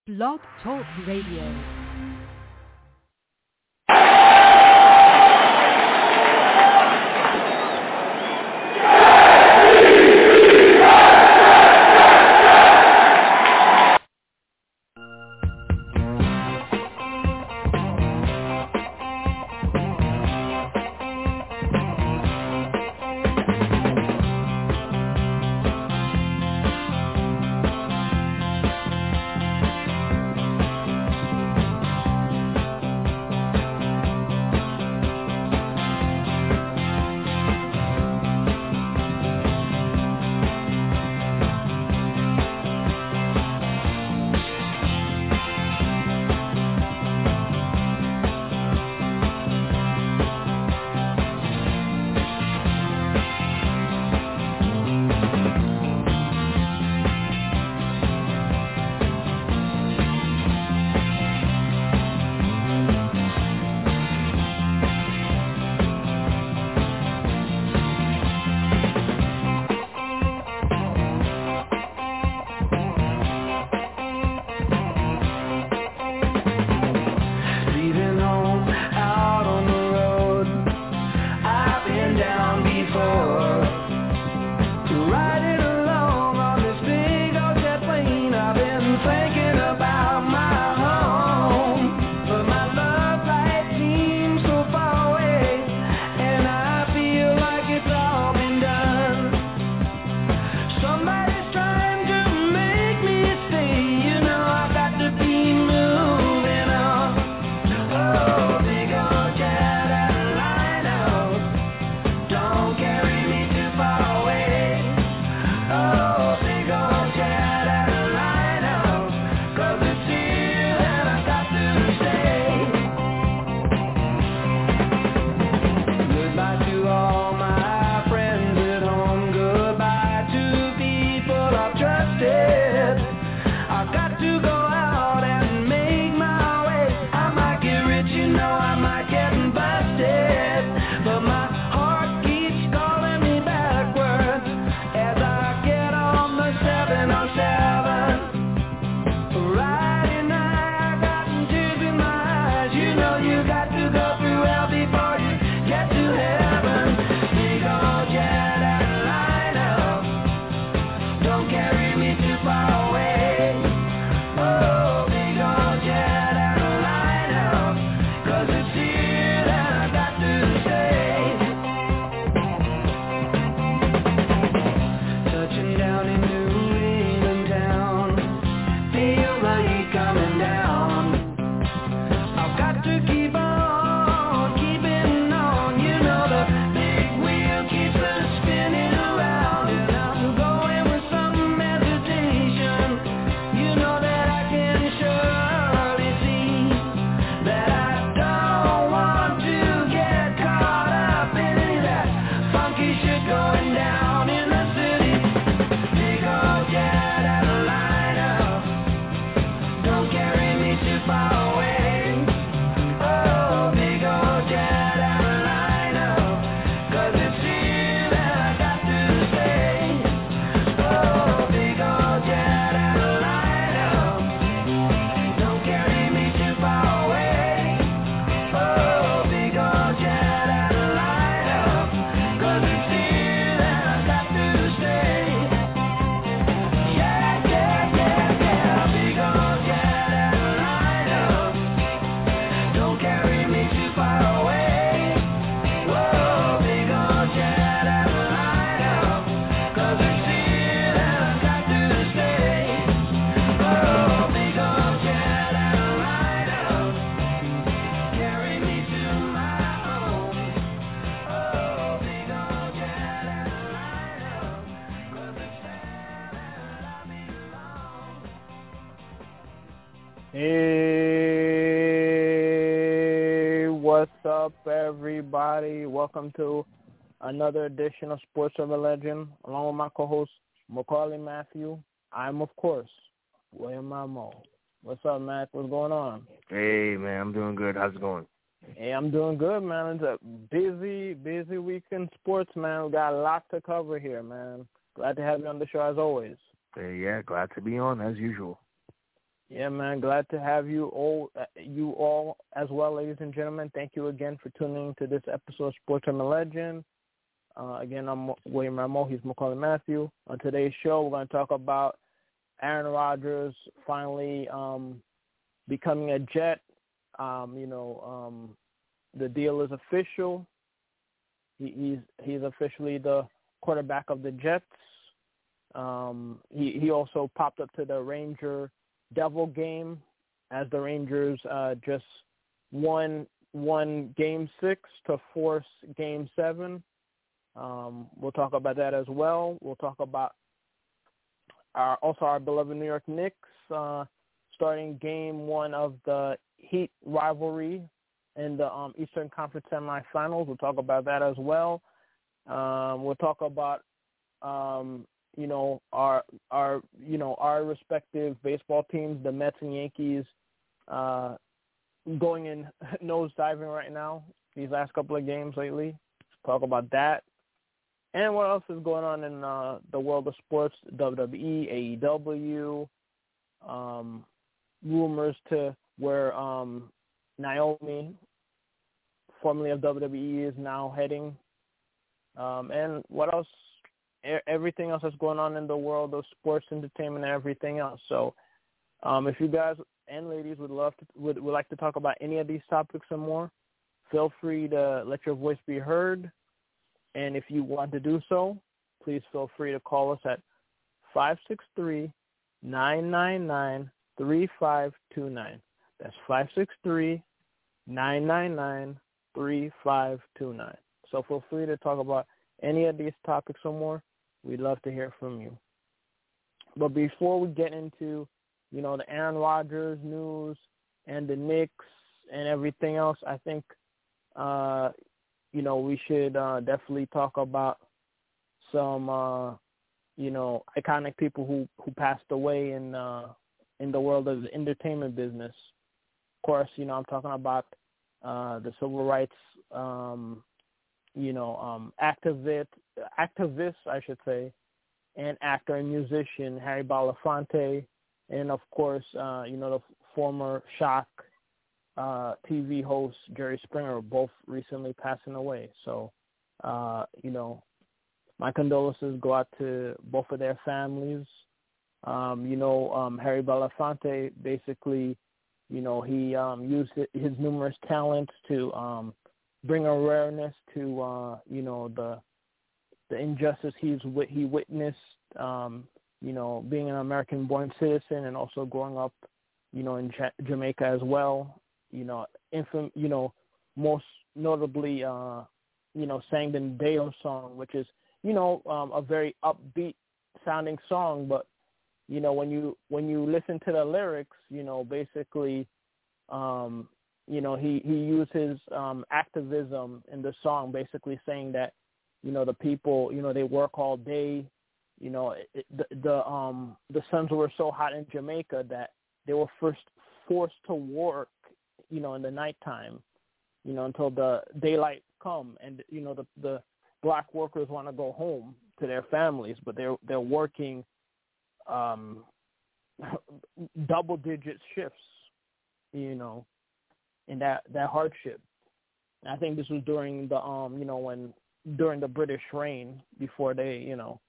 Blog Talk Radio. Hey, what's up, everybody? Welcome to another edition of Sports of a Legend, along with my co-host, Macaulay Matthew. I'm, of course, William Mamo. What's up, Mac? What's going on? Hey, man, I'm doing good. How's it going? Hey, I'm doing good, man. It's a busy week in sports, man. We got a lot to cover here, man. Glad to have you on the show, as always. Hey, yeah, glad to be on, as usual. Yeah, man. Glad to have you all as well, ladies and gentlemen. Thank you again for tuning in to this episode of Sports I'm a Legend. Again, I'm William Ramo. He's Macaulay Matthew. On today's show, we're going to talk about Aaron Rodgers finally becoming a Jet. The deal is official. He's officially the quarterback of the Jets. He also popped up to the Ranger Devil game as the Rangers just won Game 6 to force Game 7. We'll talk about that as well. We'll talk about our beloved New York Knicks starting Game 1 of the Heat rivalry in the Eastern Conference semifinals. We'll talk about that as well. We'll talk about our respective baseball teams, the Mets and Yankees, going in nose diving right now these last couple of games lately. Talk about that. And what else is going on in the world of sports, WWE, AEW, rumors to where Naomi, formerly of WWE, is now heading. And what else? Everything else that's going on in the world of sports, entertainment, and everything else. So if you guys and ladies would like to talk about any of these topics and more, feel free to let your voice be heard. And if you want to do so, please feel free to call us at 563-999-3529. That's 563-999-3529. So feel free to talk about any of these topics or more. We'd love to hear from you. But before we get into, the Aaron Rodgers news and the Knicks and everything else, I think, we should definitely talk about some, iconic people who passed away in the world of the entertainment business. Of course, I'm talking about the civil rights, activist, I should say, and actor and musician Harry Belafonte, and of course, the former Shock TV host Jerry Springer, both recently passing away. So, my condolences go out to both of their families. Harry Belafonte basically, he used his numerous talents to bring awareness to the injustice he witnessed, being an American-born citizen and also growing up, in Jamaica as well. Most notably, sang the Deo song, which is, a very upbeat sounding song, but when you listen to the lyrics, basically, he used his activism in the song, basically saying that, the people, they work all day. The suns were so hot in Jamaica that they were first forced to work, in the nighttime, until the daylight come, and the black workers want to go home to their families, but they're working double-digit shifts, in that hardship. And I think this was during the during the British reign, before they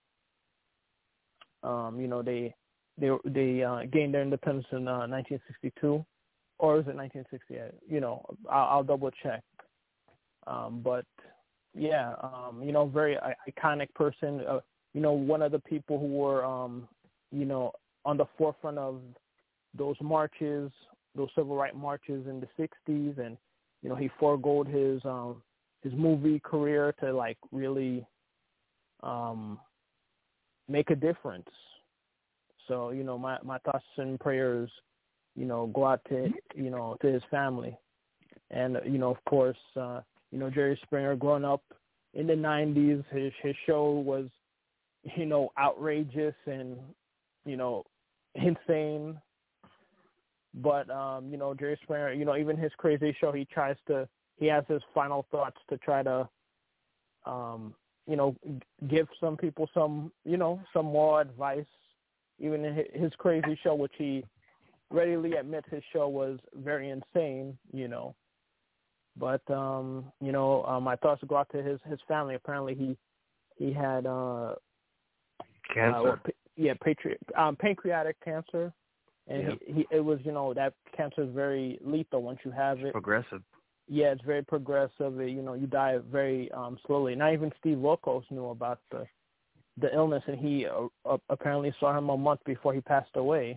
they gained their independence in 1962, or is it 1968? I'll double check. But yeah, very iconic person. One of the people who were on the forefront of those marches, those civil rights marches in the 60s, and he foregoed his movie career to really make a difference. So my thoughts and prayers go out to to his family, and of course Jerry Springer, growing up in the 90s, his show was outrageous and insane. But Jerry Springer, even his crazy show, he has his final thoughts to try to give some people some moral advice. Even in his crazy show, which he readily admits his show was very insane, you know. But my thoughts go out to his family. Apparently, he had cancer. Pancreatic cancer, and it was that cancer is very lethal once you have it. Progressive. Yeah, it's very progressive. You die very slowly. Not even Steve Wilkos knew about the illness, and he apparently saw him a month before he passed away.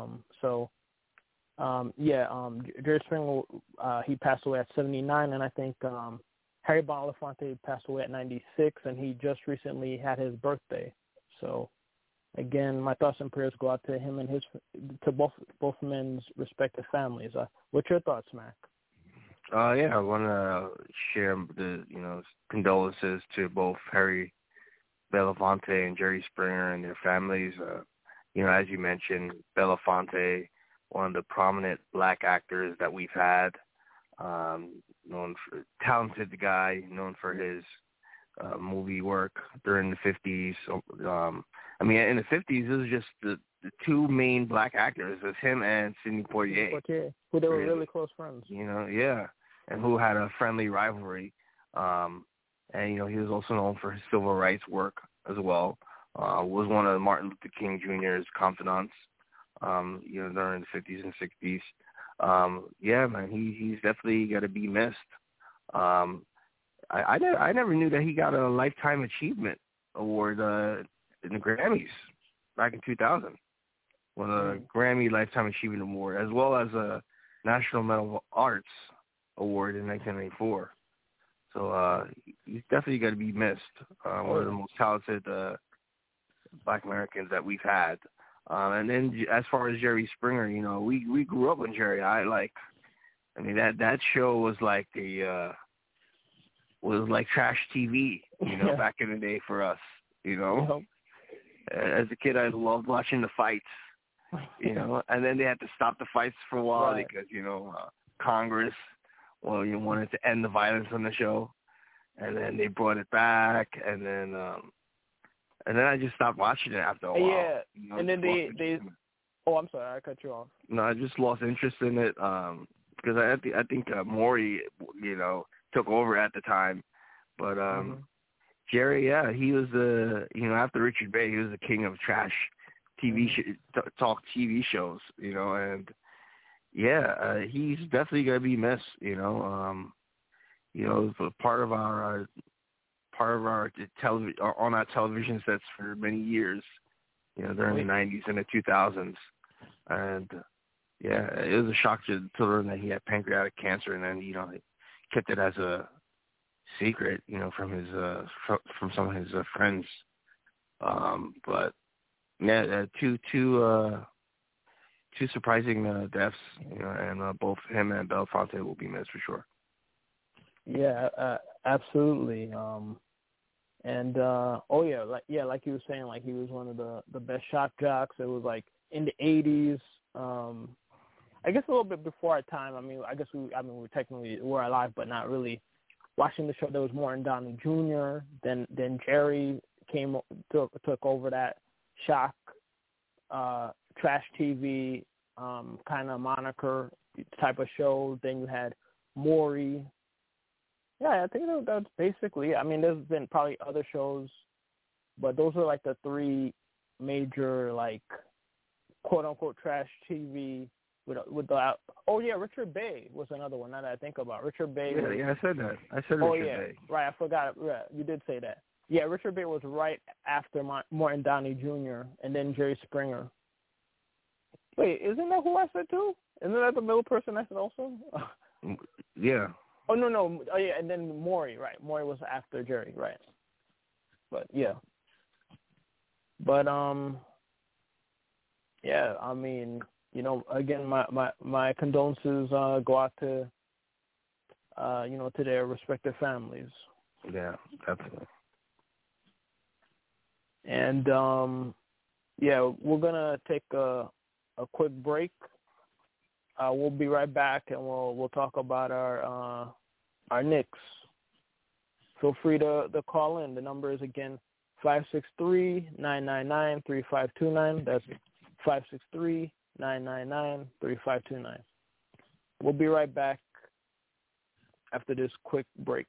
Jerry Springer, he passed away at 79, and I think Harry Belafonte passed away at 96, and he just recently had his birthday. So, again, my thoughts and prayers go out to him and to both men's respective families. What's your thoughts, Mac? I want to share the condolences to both Harry Belafonte and Jerry Springer and their families. As you mentioned, Belafonte, one of the prominent black actors that we've had, known for talented guy, known for his movie work during the 50s. In the 50s, it was just the two main black actors. It was him and Sidney Poitier. Who they were really close friends. And who had a friendly rivalry. He was also known for his civil rights work as well. Was one of Martin Luther King Jr.'s confidants, during the 50s and 60s. He's definitely got to be missed. I never knew that he got a Lifetime Achievement Award in the Grammys back in 2000. Won a Grammy Lifetime Achievement Award, as well as a National Medal of Arts Award in 1994. So he's definitely got to be missed. One of the most talented Black Americans that we've had. And then as far as Jerry Springer, we grew up on Jerry. That show was like trash TV, back in the day for us. As a kid, I loved watching the fights. And then they had to stop the fights for a while because Congress, wanted to end the violence on the show, and then they brought it back, and then I just stopped watching it after a while. Yeah, and then they. Oh, I'm sorry, I cut you off. No, I just lost interest in it because I think Maury, took over at the time, but Jerry, he was after Richard Bey, he was the king of trash TV talk TV shows, and he's definitely gonna be missed, for part of our television on our television sets for many years, during the 90s and the 2000s, and it was a shock to learn that he had pancreatic cancer, and then he kept it as a secret, from his from some of his friends, but two surprising deaths, and both him and Belafonte will be missed for sure. Yeah, absolutely. Like you were saying, like he was one of the best shock jocks. It was like in the 80s. I guess a little bit before our time. We technically were alive, but not really watching the show. There was Morton Downey Jr. Then Jerry took over that shock, trash TV kind of moniker type of show. Then you had Maury. Yeah, I think that's basically it. There's been probably other shows, but those are like the three major, like, quote-unquote trash TV with the Richard Bey was another one, now that I think about it. Richard Bey was... I said that. Richard Bey. Right, I forgot. Yeah, you did say that. Yeah, Richard Bey was right after Morton Downey Jr. and then Jerry Springer. Wait, isn't that who I said too? Isn't that the middle person I said also? Yeah. Oh, no. Oh, yeah, and then Maury, right. Maury was after Jerry, right. But, yeah. But, again, my condolences go out to, to their respective families. Yeah, definitely. And, we're going to take a quick break. We'll be right back, and we'll talk about our Knicks. Feel free to call in. The number is, again, 563-999-3529. That's 999-3529. We'll be right back after this quick break.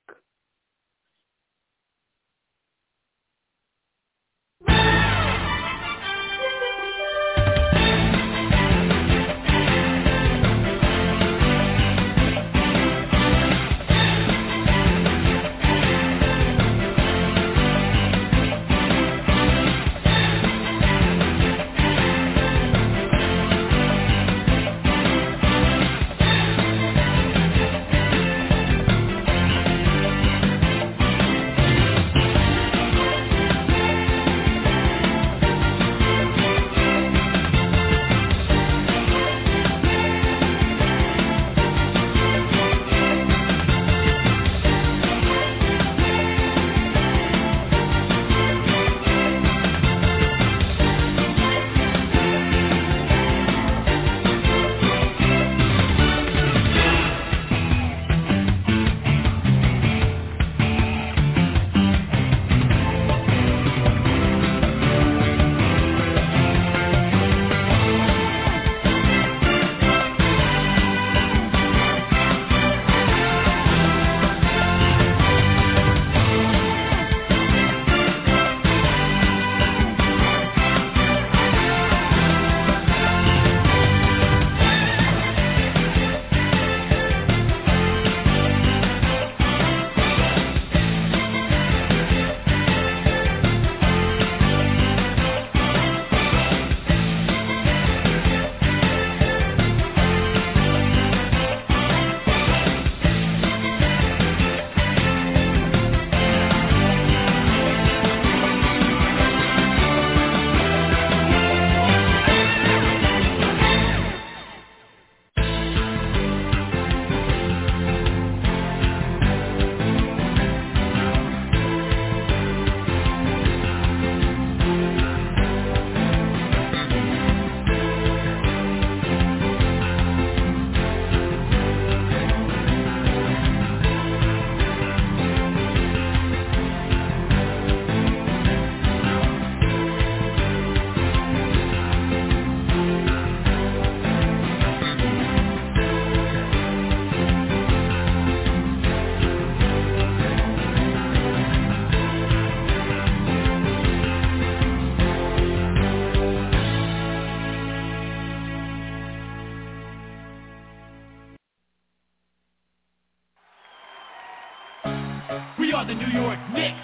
We are the New York Knicks.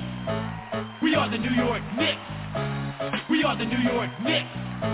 We are the New York Knicks. We are the New York Knicks.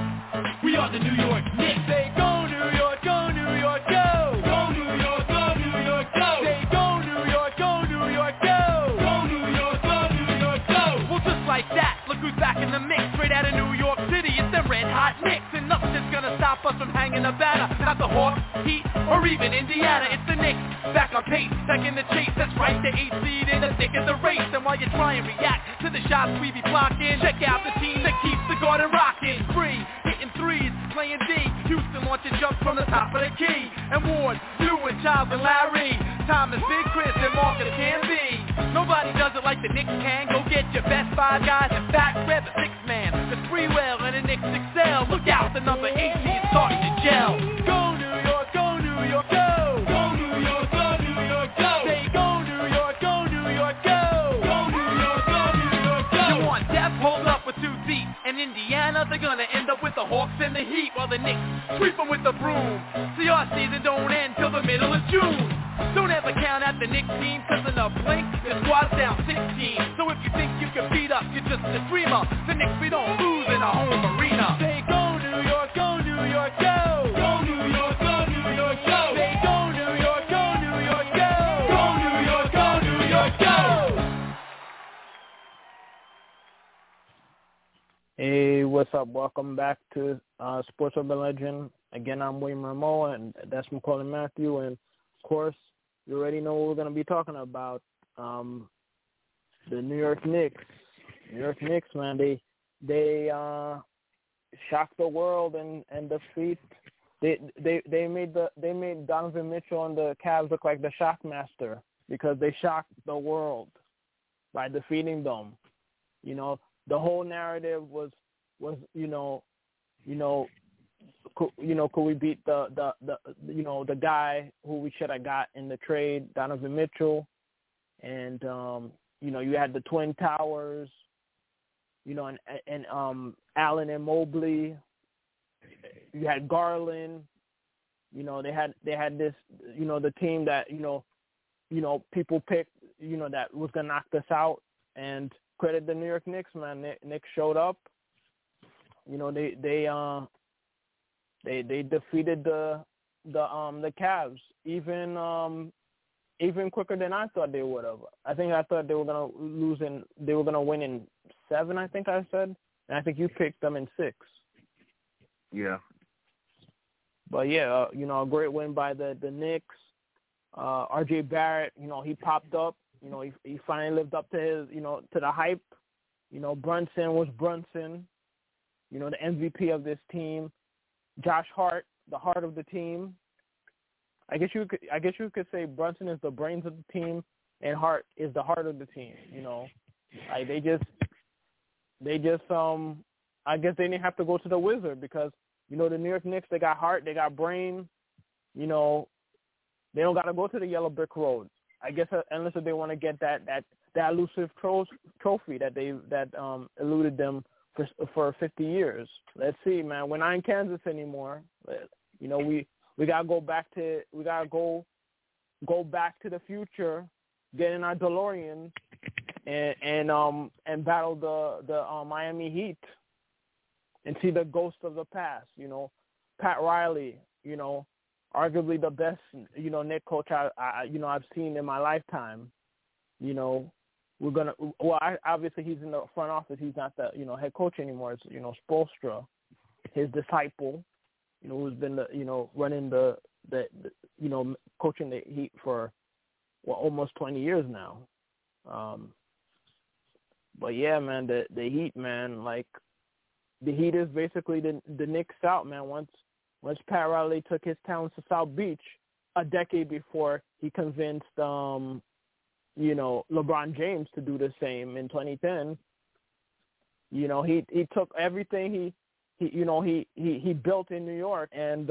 We are the New York Knicks. Say go New York, go New York, go. Go New York, go New York, go. Say go New York, go New York, go. Go New York, go New York, go. Well, just like that, look who's back in the mix. Straight out of New York City, it's the Red Hot Knicks. And nothing's gonna stop us from hanging a banner. Not the Hawks, Heat, or even Indiana. It's the Knicks, back on pace, taking the chase. That's right, the 8th seed in the thick of the race. And while you try and react to the shots we be blocking, check out the team that keeps the Garden rocking. Free, hitting threes, playing D. Houston launching jumps from the top of the key. And Ward, you and Child and Larry. Thomas, Big Chris, and Marcus can be. Nobody does it like the Knicks can. Go get your best 5 guys. In fact, grab the 6th man. The Sprewell and the Knicks excel. Look out, the number 18 starting to gel. Go New York, go New York, go. Go New York, go New York, go. Say go New York, go New York, go. Go New York, go New York, go. You want depth, hold up with 2 deep. And Indiana, they're gonna end up with the Hawks and the Heat, while the Knicks sweep them with the broom. See, our season don't end till the middle of June. Don't ever count out the Knicks team, cause in a blink, the squad's down 16. So if you think you can beat us, you're just a dreamer. The Knicks, we don't lose in a home arena. Say go New York, go New York, go. Go New York, go New York, go. Say go New York, go New York, go. Go New York, go New York, go. Hey, what's up? Welcome back to Sports Urban Legend. Again, I'm William Rameau, and that's Macaulay Matthew. And, of course, you already know what we're going to be talking about. The New York Knicks. New York Knicks, man, they shocked the world and defeat. They made Donovan Mitchell and the Cavs look like the Shockmaster because they shocked the world by defeating them. You know, the whole narrative was could we beat the guy who we should have got in the trade, Donovan Mitchell, and you had the Twin Towers, and Allen and Mobley. You had Garland. They had this, the team that people picked, that was gonna knock us out. And credit the New York Knicks, man. Knicks showed up. They defeated the Cavs even quicker than I thought they would have. I thought they were gonna win in 7. I think I said, and I think you picked them in 6. Yeah. But yeah, a great win by the Knicks. R.J. Barrett, he popped up. He finally lived up to his, to the hype. Brunson was Brunson. The MVP of this team. Josh Hart, the heart of the team. I guess you could say Brunson is the brains of the team, and Hart is the heart of the team. Like they just I guess they didn't have to go to the Wizard because the New York Knicks, they got heart, they got brain. They don't got to go to the yellow brick road. I guess unless they want to get that elusive trophy that eluded them for 50 years. Let's see, man. We're not in Kansas anymore. We gotta go back to go back to the future, get in our DeLorean, and battle the Miami Heat and see the ghost of the past. Pat Riley. Arguably the best Knicks coach I've seen in my lifetime. Obviously he's in the front office. He's not the head coach anymore. It's Spoelstra, his disciple, who's been running the coaching the Heat for almost 20 years now. But yeah, man, the Heat, man, like the Heat is basically the Knicks South, man. Once Pat Riley took his talents to South Beach a decade before he convinced LeBron James to do the same in 2010. He took everything he built in New York and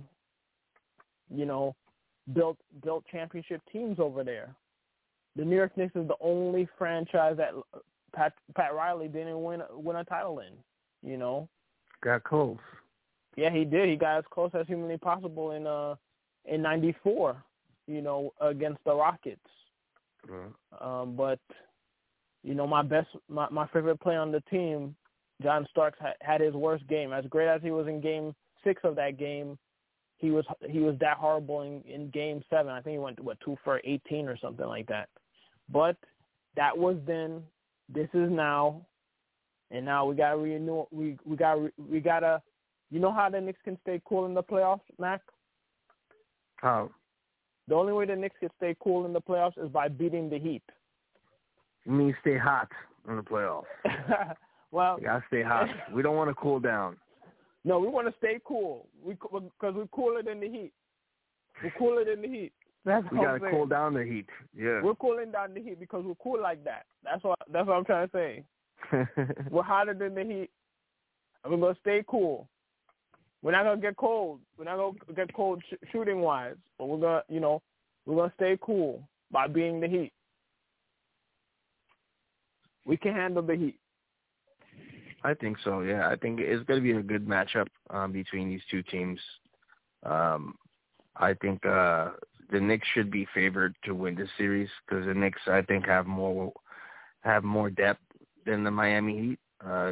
built championship teams over there. The New York Knicks is the only franchise that Pat Riley didn't win a title in. Got close. Yeah, he did. He got as close as humanly possible in '94, against the Rockets. But my favorite player on the team, John Starks, had his worst game. As great as he was in Game 6 of that game, he was that horrible in Game 7. I think he went 2 for 18 or something like that. But that was then. This is now, and now we gotta renew. We gotta. You know how the Knicks can stay cool in the playoffs, Mac? How? The only way the Knicks can stay cool in the playoffs is by beating the Heat. You mean stay hot in the playoffs? Well, you gotta stay hot. We don't want to cool down. No, we want to stay cool. Because we're cooler than the Heat. We're cooler than the Heat. That's we gotta cool down the Heat. Yeah. We're cooling down the Heat because we're cool like that. That's what I'm trying to say. We're hotter than the Heat. And we're gonna stay cool. We're not gonna get cold. We're not gonna get cold shooting wise, but we're gonna stay cool by being the Heat. We can handle the Heat. I think so. Yeah, I think it's gonna be a good matchup between these two teams. I think the Knicks should be favored to win this series because the Knicks, I think, have more depth than the Miami Heat.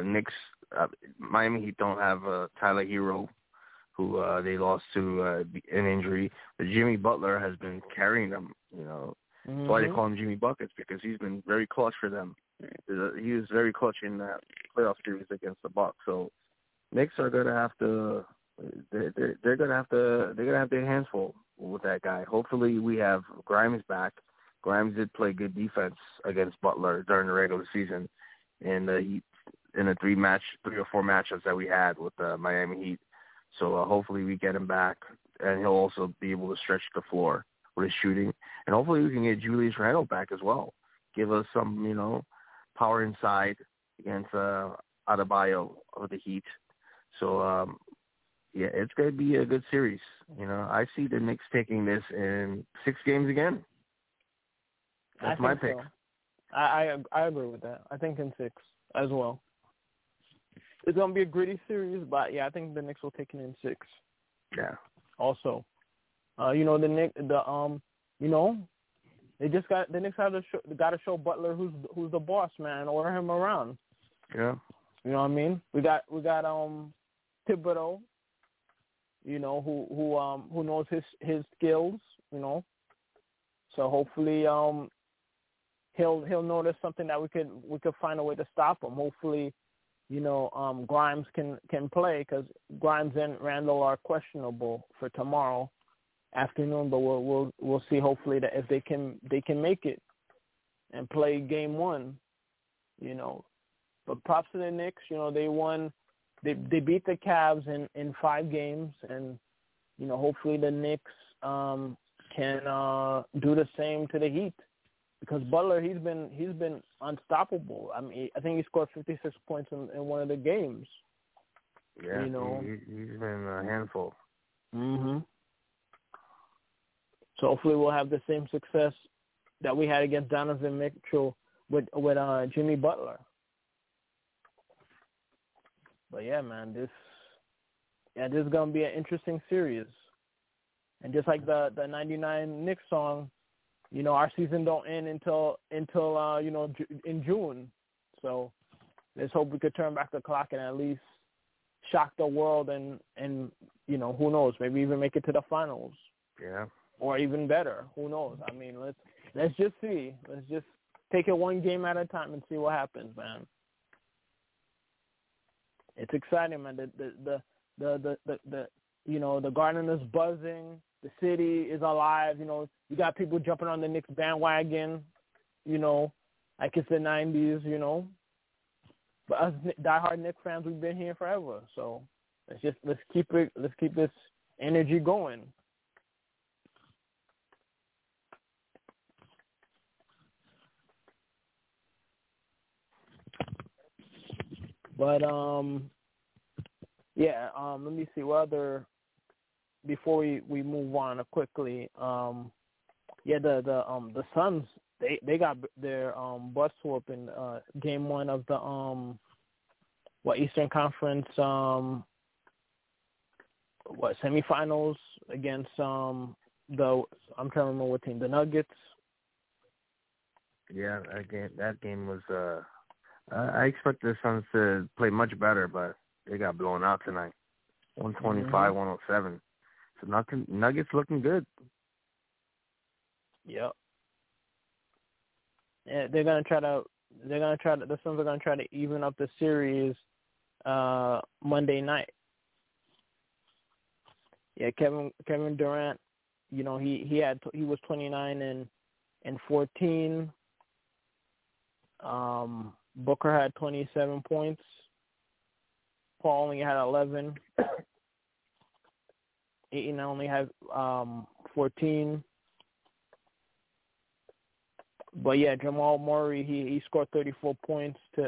Miami Heat don't have Tyler Hero, who they lost to an injury. But Jimmy Butler has been carrying them. That's why they call him Jimmy Buckets, because he's been very clutch for them. He was very clutch in that playoff series against the Bucks. So Knicks are gonna have to. They're gonna have their hands full with that guy. Hopefully, we have Grimes back. Grimes did play good defense against Butler during the regular season, and in the 3 or 4 matchups that we had with the Miami Heat. So hopefully we get him back, and he'll also be able to stretch the floor with his shooting. And hopefully we can get Julius Randle back as well. Give us some, power inside against Adebayo of the Heat. So, Yeah, it's going to be a good series. I see the Knicks taking this in 6 games again. That's my pick. So. I agree with that. I think in 6 as well. It's going to be a gritty series, but yeah, I think the Knicks will take it in 6. Yeah. Also, the Knicks, they just got the Knicks got to show Butler who's the boss, man. Order him around. Yeah. You know what I mean? We got Thibodeau. Who knows his skills. So hopefully he'll notice something that we could find a way to stop him. Hopefully, Grimes can play, because Grimes and Randall are questionable for tomorrow afternoon. But we'll see. Hopefully that if they can make it and play game 1. But props to the Knicks. They won. They beat the Cavs in 5 games, and hopefully the Knicks can do the same to the Heat. Because Butler, he's been unstoppable. I mean, I think he scored 56 points in one of the games. Yeah, he's been a handful. Mhm. So hopefully we'll have the same success that we had against Donovan Mitchell with Jimmy Butler. But yeah, man, this is gonna be an interesting series. And just like the '99 Knicks song, our season don't end until in June. So let's hope we could turn back the clock and at least shock the world and who knows, maybe even make it to the finals. Yeah. Or even better, who knows? I mean, let's just see. Let's just take it one game at a time and see what happens, man. It's exciting, man. The garden is buzzing. The city is alive. You got people jumping on the Knicks bandwagon. Like it's the '90s. But us diehard Knicks fans, we've been here forever. So let's keep this energy going. But let me see what other, before we move on quickly. The Suns, they got their butt whooped in game 1 of the Eastern Conference semifinals against I'm trying to remember what team, the Nuggets. Yeah, that game was I expect the Suns to play much better, but they got blown out tonight, 125-107. So Nuggets looking good. Yep. Yeah, the Suns are gonna try to even up the series Monday night. Yeah, Kevin Durant, he was 29 and 14. Booker had 27 points. Paul only had 11. Ayton only had 14. But yeah, Jamal Murray, he scored 34 points to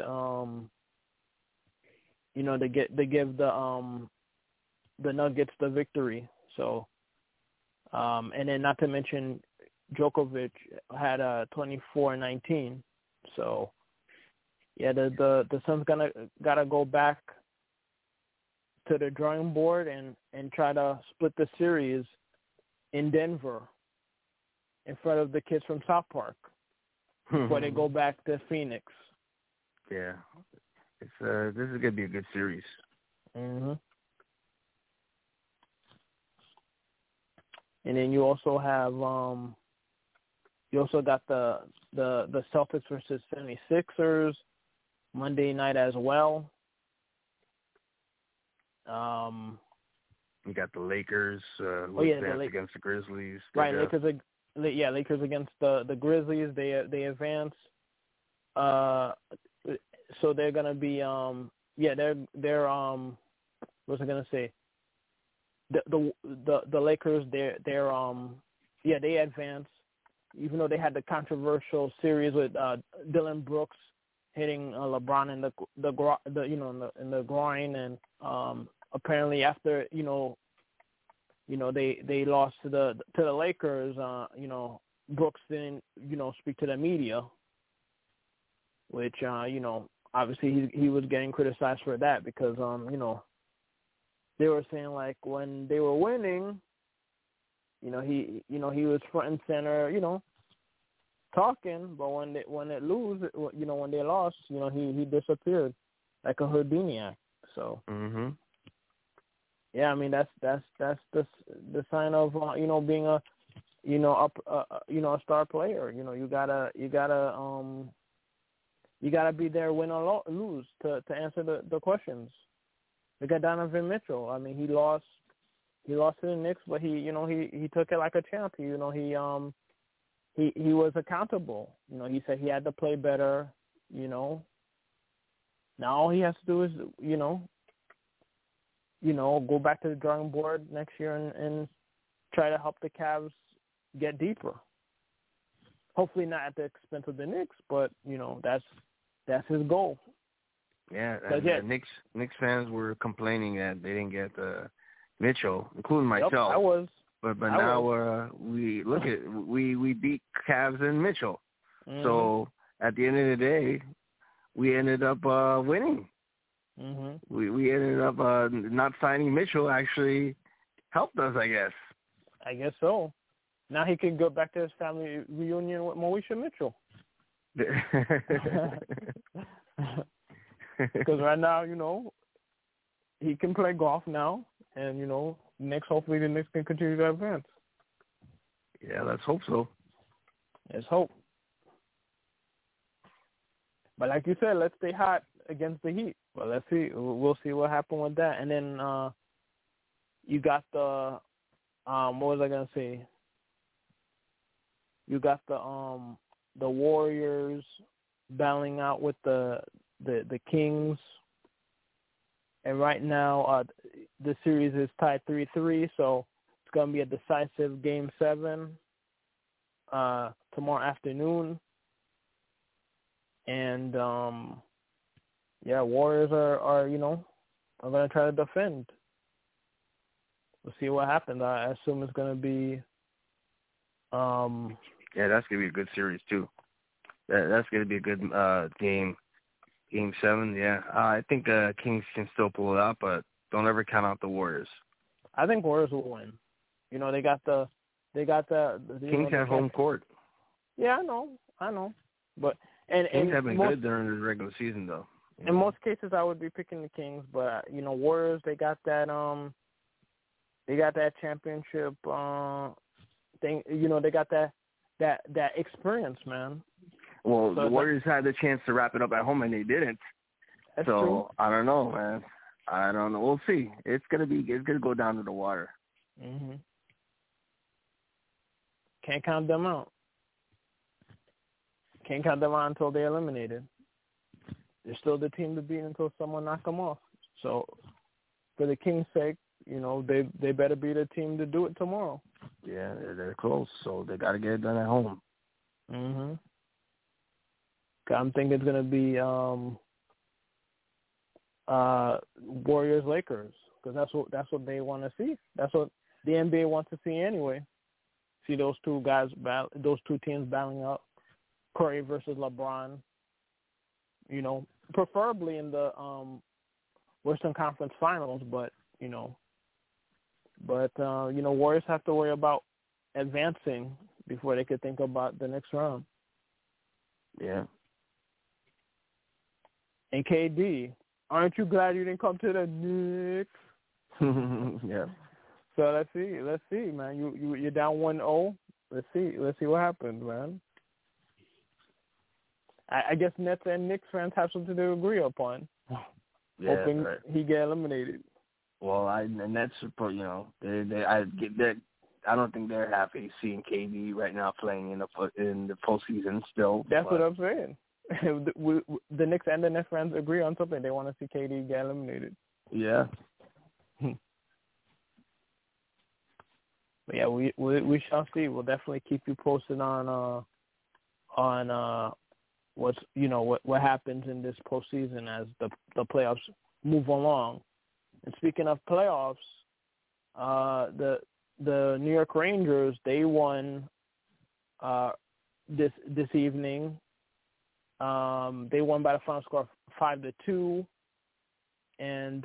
to give the Nuggets the victory. So and then not to mention Djokovic had 24-19. So yeah, the Suns gotta go back to the drawing board and try to split the series in Denver in front of the kids from South Park before they go back to Phoenix. Yeah, this is gonna be a good series. Mhm. And then you also have got the Celtics versus 76ers Monday night as well. We got the Lakers against the Grizzlies. Right, Lakers against the Grizzlies. They advance. So they're gonna be they're what's I gonna say? The Lakers they advance, even though they had the controversial series with Dylan Brooks hitting LeBron in the groin, and apparently after they lost to the Lakers, Brooks didn't speak to the media, which obviously he was getting criticized for that because they were saying like when they were winning, he was front and center, talking, but when they lost, he disappeared like a Houdini. So yeah, I mean that's the sign of being a a star player. You gotta be there, win or lose, to answer the questions. Look at Donovan Mitchell. I mean, he lost to the Knicks, but he took it like a champ. He was accountable. He said he had to play better. Now all he has to do is go back to the drawing board next year and try to help the Cavs get deeper. Hopefully not at the expense of the Knicks, but that's his goal. Yeah, and the Knicks fans were complaining that they didn't get Mitchell, including myself. Yep, I was. But now we look at we beat Cavs and Mitchell. Mm-hmm. So at the end of the day, we ended up winning. Mm-hmm. We ended up not signing Mitchell. Actually helped us, I guess. I guess so. Now he can go back to his family reunion with Moesha Mitchell. Because right now, he can play golf now, and hopefully the Knicks can continue to advance. Yeah, let's hope so. Let's hope. But like you said, let's stay hot against the Heat. But let's see. We'll see what happens with that. And then you got the what was I gonna say? You got the Warriors battling out with the Kings. And right now, the series is tied 3-3, so it's going to be a decisive Game 7 tomorrow afternoon. And, Warriors are going to try to defend. We'll see what happens. I assume it's going to be... that's going to be a good series, too. That's going to be a good game. Game 7, yeah. I think Kings can still pull it out, but don't ever count out the Warriors. I think Warriors will win. They got the Kings have home court. Yeah, I know. But Kings have been good during the regular season, though. In most cases, I would be picking the Kings, but Warriors, they got that championship thing. They got that experience, man. Well, so the Warriors had the chance to wrap it up at home, and they didn't. That's so true. I don't know, man. I don't know. We'll see. It's gonna go down to the wire. Mm-hmm. Can't count them out. Can't count them out until they're eliminated. They're still the team to beat until someone knocks them off. So, for the Kings' sake, they better be the team to do it tomorrow. Yeah, they're close, so they got to get it done at home. Mm-hmm. I'm thinking it's going to be Warriors Lakers because that's what they want to see. That's what the NBA wants to see anyway. See those two teams battling out, Curry versus LeBron. Preferably in the Western Conference Finals, but Warriors have to worry about advancing before they could think about the next round. Yeah. And KD, aren't you glad you didn't come to the Knicks? Yeah. So let's see, man. You're down 1-0. Let's see what happens, man. I guess Nets and Knicks fans have something to agree upon. Yeah, hoping right. he get eliminated. Well, the Nets, I don't think they're happy seeing KD right now playing in the postseason still. That's what I'm saying. The Knicks and the Nets fans agree on something. They want to see KD get eliminated. Yeah. But yeah, we shall see. We'll definitely keep you posted on what happens in this postseason as the playoffs move along. And speaking of playoffs, the New York Rangers, they won this evening. They won by the final score of 5-2, and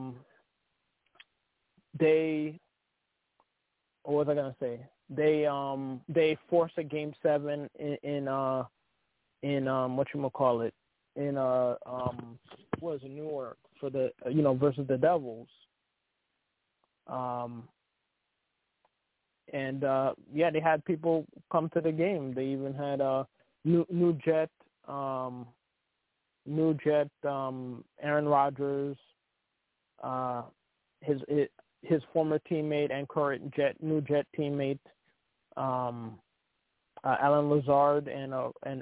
what was I gonna say? They forced a Game 7 in whatchamacallit, in what is it, Newark, for the versus the Devils. They had people come to the game. They even had New Jet Aaron Rodgers, his former teammate and current New Jet teammate, Alan Lazard and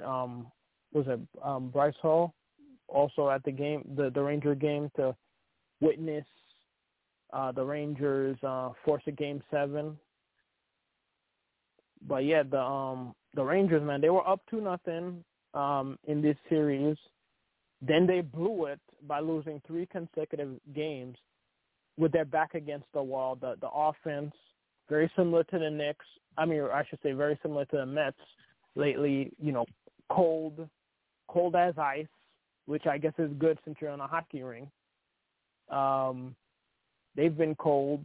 Bryce Hall, also at the game, the Ranger game, to witness the Rangers force a Game 7. But yeah, the Rangers, man, they were up 2-0 in this series. Then they blew it by losing 3 consecutive games with their back against the wall. The offense, very similar to the Knicks. I mean, I should say very similar to the Mets lately, cold as ice, which I guess is good since you're on a hockey rink. They've been cold.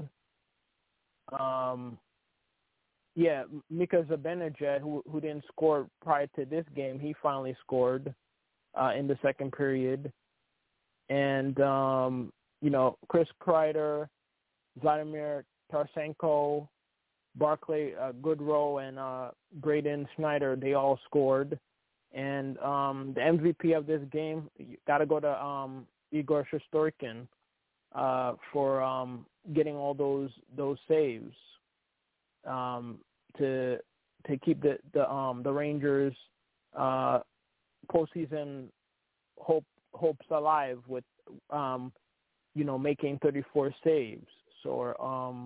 Mika Zibanejad, who didn't score prior to this game, he finally scored in the second period. And, Chris Kreider, Vladimir Tarasenko, Barclay Goodrow, and Braden Schneider, they all scored. And the MVP of this game, you got to go to Igor Shesterkin for getting all those saves to keep the Rangers postseason hopes alive with making 34 saves. So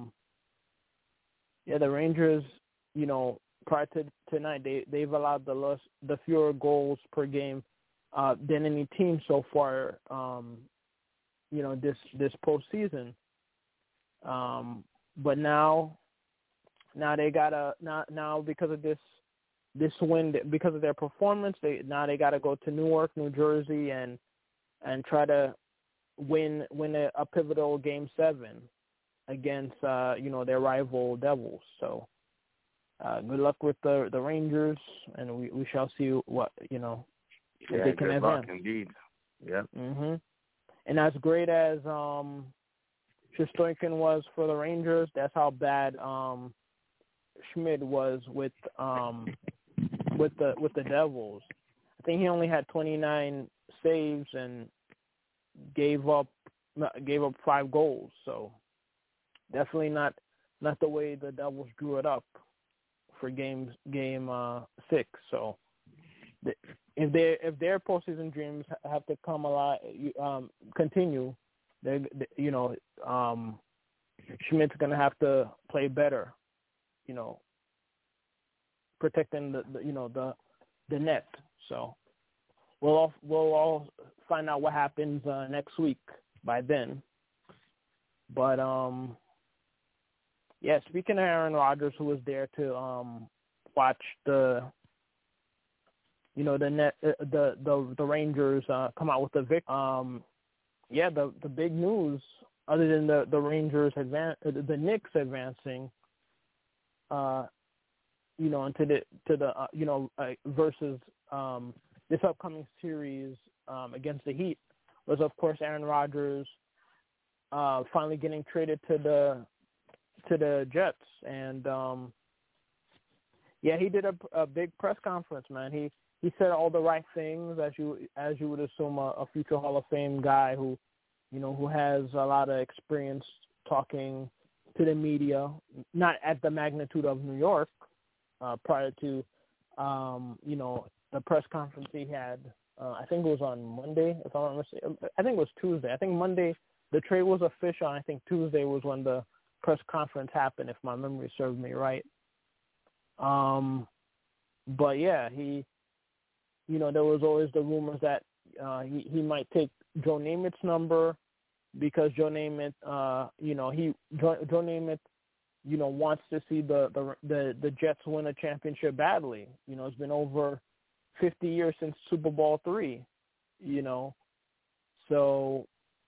the Rangers, prior to tonight, they've allowed the fewer goals per game than any team so far. This postseason. But now they gotta now because of this win, because of their performance, they gotta go to Newark, New Jersey, and try to win a pivotal Game 7 against their rival Devils. So good luck with the Rangers, and we shall see what if they can advance. Good luck indeed. Yeah. Mhm. And as great as Shesterkin was for the Rangers, that's how bad Schmid was with the Devils. I think he only had 29 saves and gave up 5 goals. So definitely not the way the Devils drew it up for game 6. So if their postseason dreams have to come alive, continue, Schmidt's going to have to play better, protecting the net. So we'll all find out what happens next week by then. But speaking of Aaron Rodgers, who was there to watch the Rangers come out with the victory. The big news, other than the Rangers the Knicks advancing, into the versus this upcoming series against the Heat, was of course Aaron Rodgers finally getting traded to the Jets, and he did a big press conference, man. He said all the right things, as you would assume a future Hall of Fame guy who has a lot of experience talking to the media, not at the magnitude of New York, prior to the press conference he had. I think it was on Monday, if I'm not mistaken. I think it was Tuesday. I think Monday the trade was official. I think Tuesday was when the press conference happened, if my memory serves me right. But yeah, he. There was always the rumors that he might take Joe Namath's number, because Joe Namath, Joe Namath, wants to see the Jets win a championship badly. It's been over 50 years since Super Bowl III. So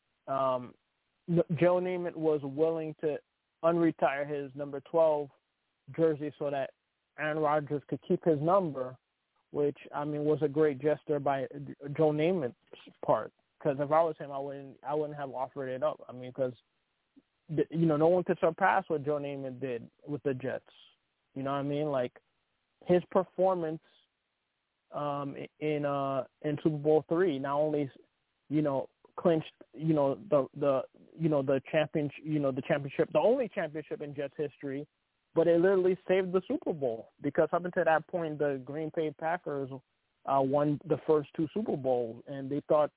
Joe Namath was willing to unretire his number 12 jersey so that Aaron Rodgers could keep his number, which was a great gesture by Joe Namath's part. Because if I was him, I wouldn't have offered it up. Because no one could surpass what Joe Namath did with the Jets. You know what I mean? Like his performance in Super Bowl III not only clinched the championship, the only championship in Jets history, but it literally saved the Super Bowl, because up until that point the Green Bay Packers won the first two Super Bowls, and they thought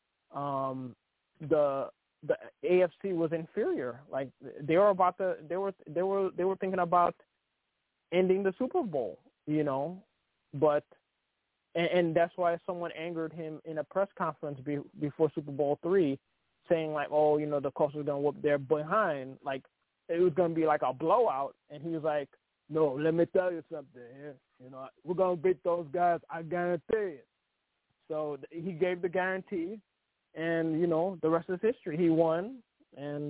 the AFC was inferior. Like they were thinking about ending the Super Bowl, but and that's why someone angered him in a press conference before Super Bowl III, saying like, oh, the Colts were gonna whoop their behind, like it was gonna be like a blowout, and he was like, no, let me tell you something here, we're gonna beat those guys, I guarantee it. So he gave the guarantee. And, the rest is history. He won, and,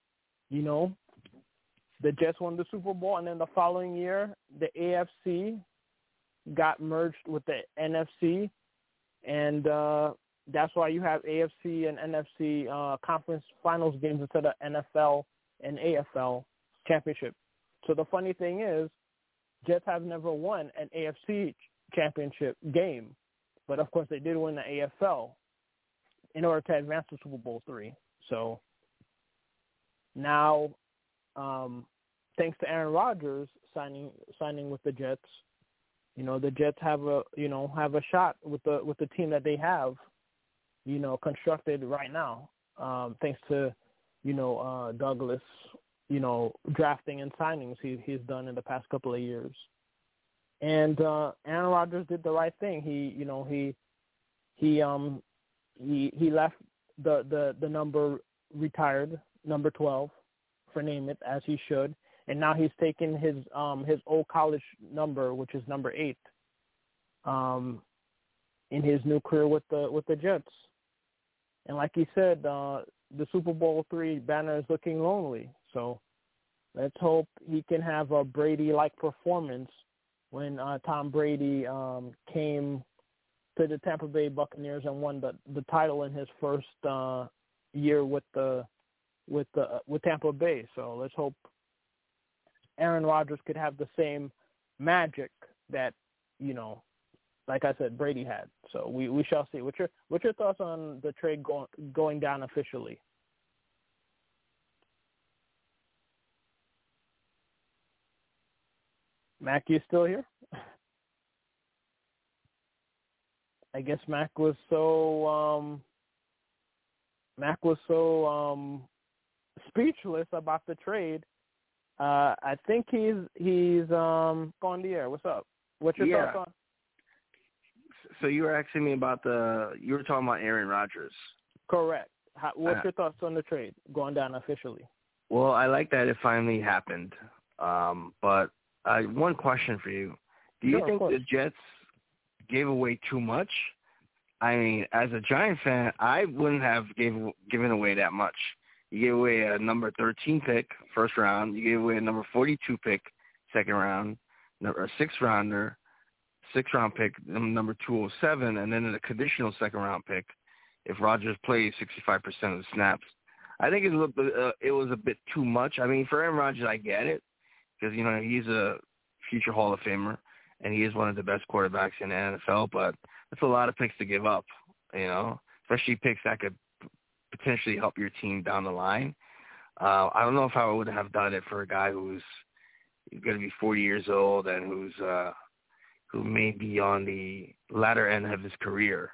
the Jets won the Super Bowl. And then the following year, the AFC got merged with the NFC. And that's why you have AFC and NFC conference finals games instead of NFL and AFL championship. So the funny thing is, Jets have never won an AFC championship game. But, of course, they did win the AFL in order to advance to Super Bowl III. So now, thanks to Aaron Rodgers signing with the Jets, the Jets have a shot with the team that they have, constructed right now. Thanks to Douglas, drafting and signings he's done in the past couple of years. And Aaron Rodgers did the right thing. He left the number retired, number 12, for Namath, as he should, and now he's taken his old college number, which is number 8, in his new career with the Jets. And like he said, the Super Bowl III banner is looking lonely. So let's hope he can have a Brady-like performance when Tom Brady came to the Tampa Bay Buccaneers and won the title in his first year with Tampa Bay. So let's hope Aaron Rodgers could have the same magic that, like I said, Brady had. So we shall see. What's your thoughts on the trade going down officially? Mac, you still here? I guess Mac was so speechless about the trade. I think he's on the air. What's up? What's your thoughts on? So you were asking me about you were talking about Aaron Rodgers. Correct. What's your thoughts on the trade going down officially? Well, I like that it finally happened. But one question for you. Do you think the Jets gave away too much? I mean, as a Giant fan, I wouldn't have given away that much. You gave away a number 13 pick, first round. You gave away a number 42 pick, second round, a six-round pick, number 207, and then a conditional second-round pick if Rodgers plays 65% of the snaps. I think it was a bit too much. I mean, for Aaron Rodgers, I get it because, he's a future Hall of Famer, and he is one of the best quarterbacks in the NFL, but that's a lot of picks to give up, especially picks that could potentially help your team down the line. I don't know if I would have done it for a guy who's going to be 40 years old and who may be on the latter end of his career.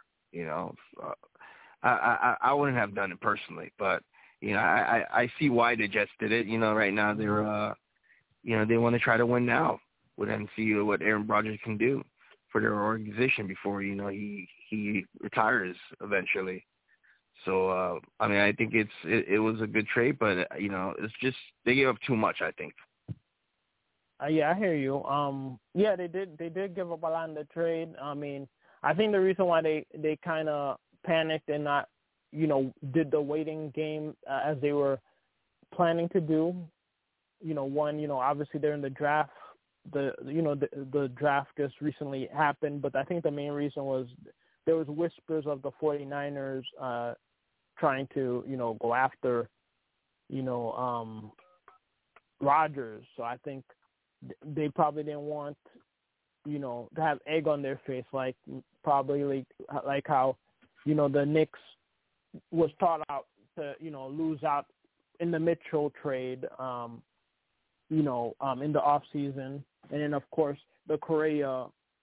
I wouldn't have done it personally, but I see why the Jets did it. Right now they're they want to try to win now and see what Aaron Rodgers can do for their organization before he retires eventually. So I think it was a good trade, but it's just they gave up too much, I think. Yeah, I hear you. Yeah, they did give up a lot in the trade. I mean, I think the reason why they kind of panicked and not, did the waiting game as they were planning to do. One, obviously they're in the draft. The draft just recently happened, but I think the main reason was there was whispers of the 49ers trying to, go after, Rodgers. So I think they probably didn't want, to have egg on their face, like probably like how, the Knicks was taught out to, lose out in the Mitchell trade, in the off season, and then of course the Correa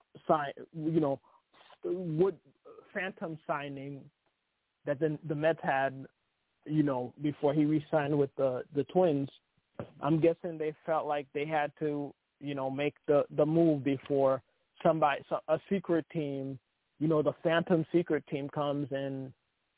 phantom signing that the Mets had, before he re-signed with the Twins. I'm guessing they felt like they had to, make the move before a secret team, the phantom secret team comes and,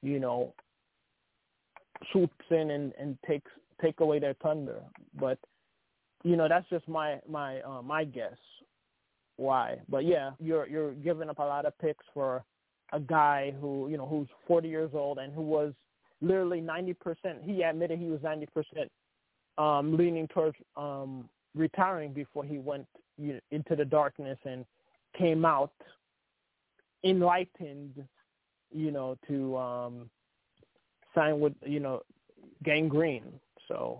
swoops in and take away their thunder. But, that's just my guess why. But yeah, you're giving up a lot of picks for a guy who, who's 40 years old and who was literally 90%. He admitted he was 90% leaning towards retiring before he went into the darkness and came out enlightened, to sign with, Gang Green. So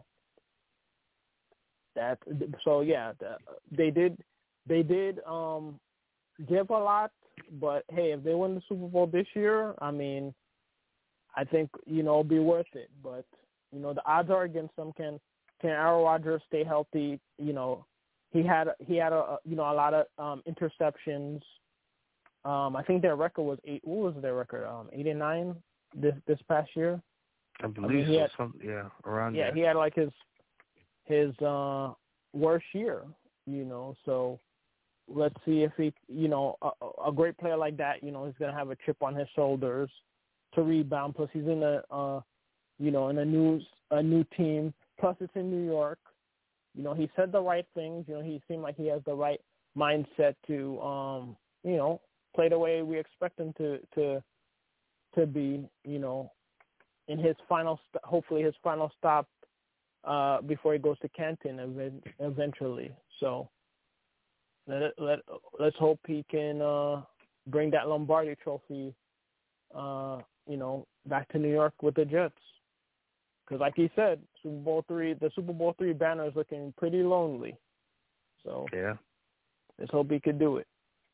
they did give a lot, but hey, if they win the Super Bowl this year, I mean, I think, it'll be worth it. But, the odds are against them. Can Aaron Rodgers stay healthy? He had a lot of interceptions. I think their record was 8. What was their record? 8-9 this past year. I believe around there. Yeah, he had like his worst year. So let's see if he, a great player like that, he's gonna have a chip on his shoulders to rebound. Plus, he's in a new team. Plus, it's in New York. He said the right things. He seemed like he has the right mindset to, play the way we expect him to be. In his hopefully his final stop before he goes to Canton eventually. So let's hope he can bring that Lombardi Trophy, back to New York with the Jets. Because like he said, the Super Bowl III banner is looking pretty lonely. So yeah, let's hope he could do it.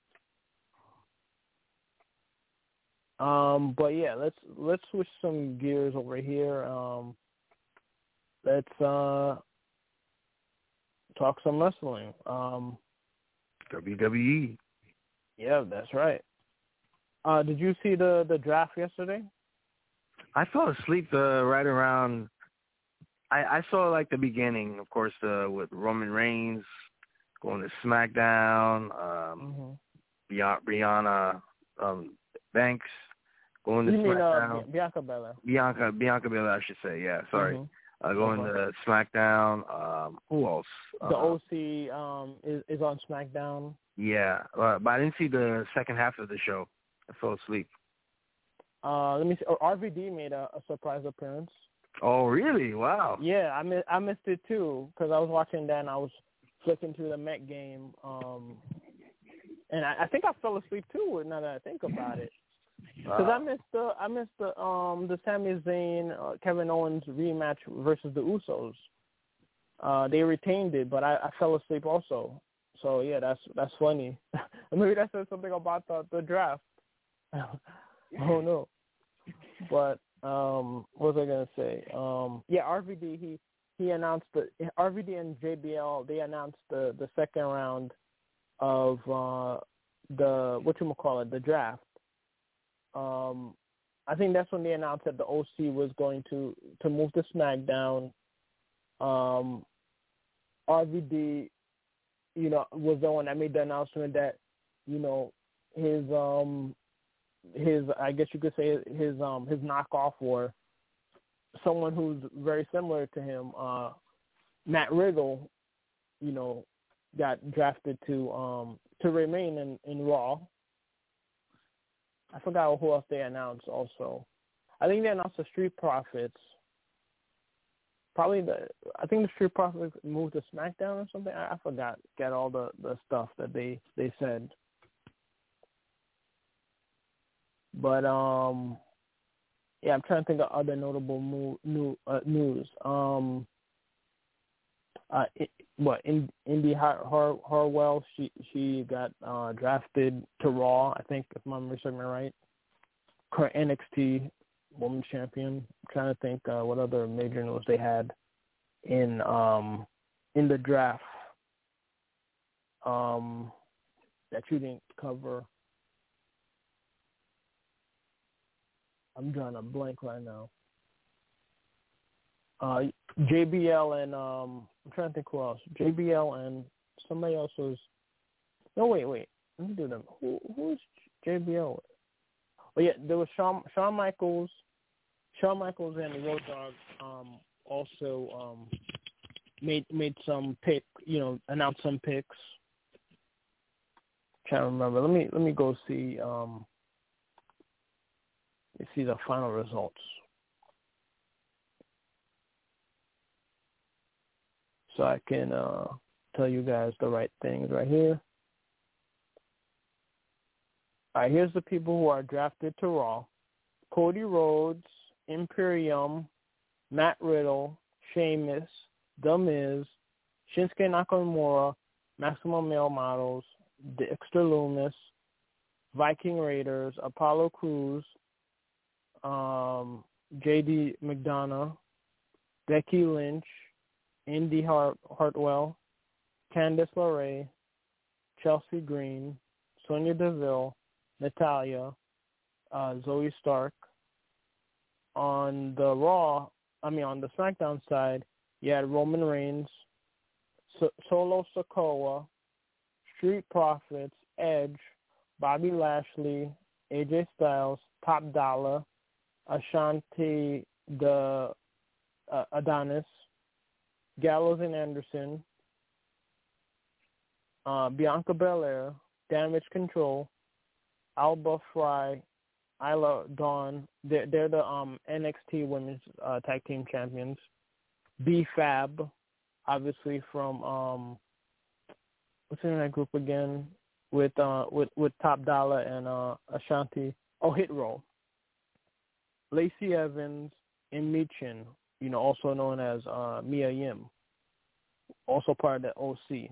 But yeah, let's switch some gears over here. Let's talk some wrestling. WWE. Yeah, that's right. Did you see the draft yesterday? I fell asleep right around. I saw like the beginning, of course, with Roman Reigns going to SmackDown, Brianna Banks going to SmackDown. Bianca Belair. Bianca Belair, I should say. Yeah, sorry. Going to SmackDown. Who else? The OC is on SmackDown. Yeah, but I didn't see the second half of the show. I fell asleep. Let me see. RVD made a surprise appearance. Oh, really? Wow. Yeah, I missed it too because I was watching that and I was flicking through the Met game. And I think I fell asleep too. Now that I think about it, because I missed the Sami Zayn Kevin Owens rematch versus the Usos. They retained it, but I fell asleep also. So yeah, that's funny. Maybe that says something about the draft. Oh no. But what was I gonna say? RVD he announced RVD and JBL they announced the second round of the draft. I think that's when they announced that the OC was going to move to SmackDown. RVD, was the one that made the announcement that, his his, I guess you could say his knockoff, or someone who's very similar to him, Matt Riddle, got drafted to remain in Raw. I forgot who else they announced also. I think they announced the Street Profits. I think the Street Profits moved to SmackDown or something. I forgot. Get all the stuff that they said. But yeah, I'm trying to think of other notable news. Indy Hartwell, she got drafted to Raw, I think, if I'm remembering right. Current NXT Women's Champion. I'm trying to think what other major news they had in the draft that you didn't cover. I'm drawing a blank right now. JBL and I'm trying to think who else. JBL and somebody else was. No, wait. Let me do them. Who's JBL? Oh yeah, there was Shawn Michaels. Shawn Michaels and the Road Dogg also made some pick. Announced some picks. Can't remember. Let me go see. Let's see the final results. So I can tell you guys the right things right here. All right, here's the people who are drafted to Raw. Cody Rhodes, Imperium, Matt Riddle, Sheamus, The Miz, Shinsuke Nakamura, Maximum Male Models, Dexter Lumis, Viking Raiders, Apollo Crews, J.D. McDonough, Becky Lynch, Indy Hartwell, Candice LeRae, Chelsea Green, Sonya Deville, Natalya, Zoe Stark. On the SmackDown side, you had Roman Reigns, Solo Sikoa, Street Profits, Edge, Bobby Lashley, AJ Styles, Top Dollar, Ashanti the Adonis, Gallows and Anderson, Bianca Belair, Damage Control, Alba Fry, Isla Dawn. They're the NXT Women's Tag Team Champions. B-Fab, obviously from what's in that group again? With Top Dollar and Ashanti. Oh, Hit Row. Lacey Evans and Michin, also known as Mia Yim, also part of the OC.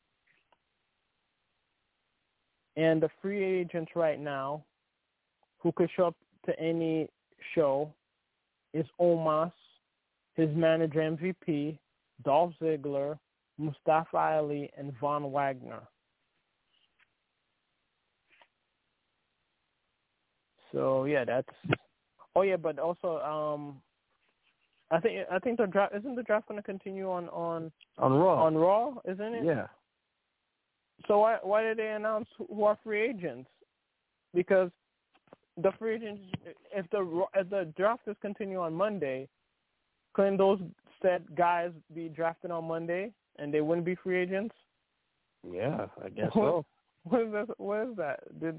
And the free agents right now who could show up to any show is Omos, his manager MVP, Dolph Ziggler, Mustafa Ali, and Von Wagner. So yeah, that's. Oh yeah, but also I think the draft isn't the draft going to continue on Raw. On Raw, isn't it? Yeah. So why did they announce who are free agents? Because the free agents, if the draft is continue on Monday, couldn't those said guys be drafted on Monday and they wouldn't be free agents? Yeah, I guess so. What is that? Did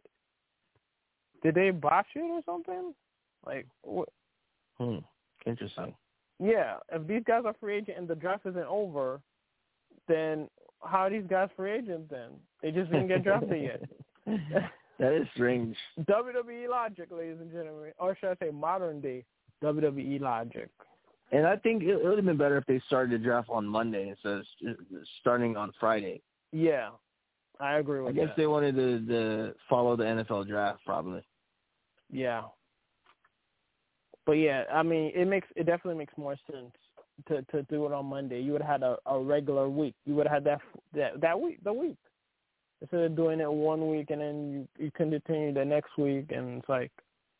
they botch it or something? Like what? Interesting. Yeah, if these guys are free agent and the draft isn't over, then how are these guys free agents then? They just didn't get drafted yet. That is strange. WWE logic, ladies and gentlemen. Or should I say modern day WWE logic. And I think it would have been better if they started the draft on Monday instead of starting on Friday. Yeah, I agree with that. I guess they wanted to follow the NFL draft probably. Yeah. But yeah, I mean, it definitely makes more sense to do it on Monday. You would have had a regular week. You would have had that week, the week, instead of doing it 1 week and then you continue the next week, and it's like